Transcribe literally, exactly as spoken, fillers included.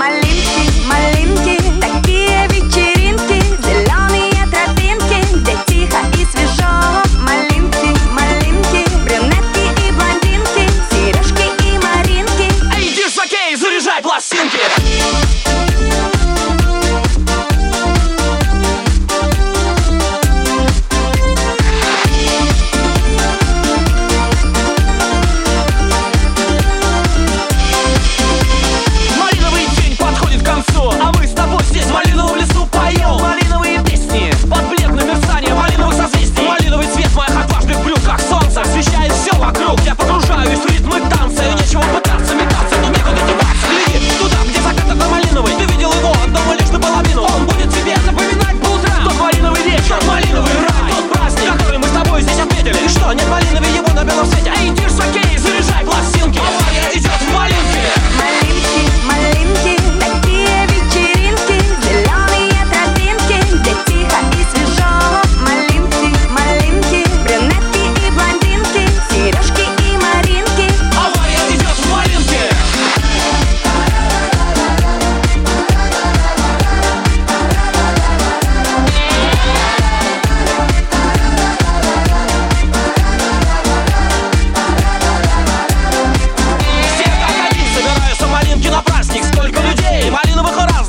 Малинки, малинки, такие вечеринки, зеленые тропинки, где тихо и свежо. Малинки, малинки, брюнетки и блондинки, сережки и маринки. Эй, диш-жокей, заряжай пластинки! А мы с тобой здесь в малиновом лесу поем малиновые песни под бледным мерцанием малиновых созвездий. Малиновый цвет в моих отважных брюк, как солнце, освещает все вокруг. Я погружаюсь в ритмы танца, и нечего пытаться метаться, но некуда деваться. Гляди туда, где закат это малиновый. Ты видел его, дома лишь наполовину. Он будет тебе напоминать по утрам тот малиновый вечер, малиновый рай, тот праздник, который мы с тобой здесь отметили. И что, нет малиновый его на белом свете? Эй, диш-жокей, заряжай пластинки. Авария идет в малинке. Малинки, малинки, такие вечеринки, зеленые тропинки, где тихо и свежо. Малинки, малинки, брюнетки и блондинки, сережки и маринки. Авария идет в малинке. Все как один собираются в малинке на праздник. Сколько людей, малиновых и разных.